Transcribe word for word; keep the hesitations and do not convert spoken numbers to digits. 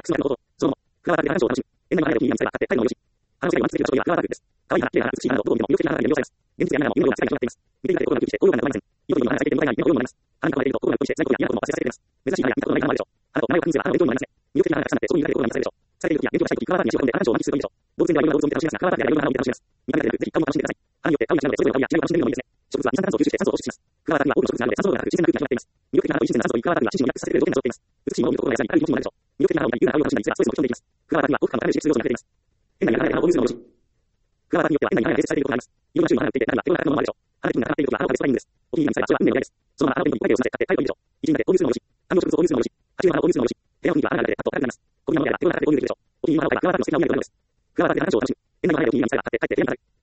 クスのこと、そのも、フラワーパークで話を楽しむ。園内の花でお気に入りの店があって、タイのよし。花の世界を満ち続ける場所といえばフラワーパークです。可愛い花、綺麗な花、美しい花など、どう見ても魅力的な花が魅了されます。現実や未来も夢のような世界が広がっています。見ていただけで心がウキウキして、大声が止まりません。色とりどりの花が咲いているのが今、夢のようになります。花に囲まれていると、心がウキウキして、辛いことや嫌なことも忘れさせてくれます。珍しい花や見たことのない花もあるでしょう。花と名前を確認すれば花の勉強になりますね。魅力的な花がたくさんあって、そこに見られて心が満たされるでしょう。咲いている時や勉強したい時、フラワーパークに足を運んで花のショーを満喫するといいでしょう。動物園ではいろんな動物を見て楽しめますが、フラワーパークではいろんな花を見て楽しめます。見かけてぜひ顔も楽しんでください。花によって香りや味などでそれぞれの香りや違いを楽しんでみるのもいいですね。植物は二酸化炭素を吸収して酸素を放出します。フラワーパークには多くの植物があるので酸素量が高く新鮮な空気が広がっています。魅力的な花といい自然な酸素といいフラワーパークには心身をリラックスさせてくれる条件が揃っています。美しいものを見ると心が優しい、明るい気持ちにもなるでしょう。魅力的な花を見たり、優雅な香りを楽しんだりすればストレスも吹き飛んでいきます。フラワーパークには幸福感の高める刺激要素が隠れています。園内や花で花を購入するのもよし。フラワーパークによっては園内に花が併設されていることがあります。いろんな種類の花が売っていて、中には手ごろな価格のものもあるでしょう。花で気分が高まっている時は花を食べストライングです。お気に入りの店は足は運命の親です。そのまま花を手に一回手を済ませ買って帰るといいでしょう。一輪で購入するのもよし。観葉植物を購入するのもよし。鉢の花を購入するのもよし。部屋の雰囲気は花があるのでパッと明るくなります。小気味のものやら手ごろな価格で購入できるでしょう。お気に入りの花を買えばフラワーパークの素敵なお土産が買えるのです。フラワーパークで花を楽しむ。園内の花でお気に入りの店があって帰って部屋に飾る。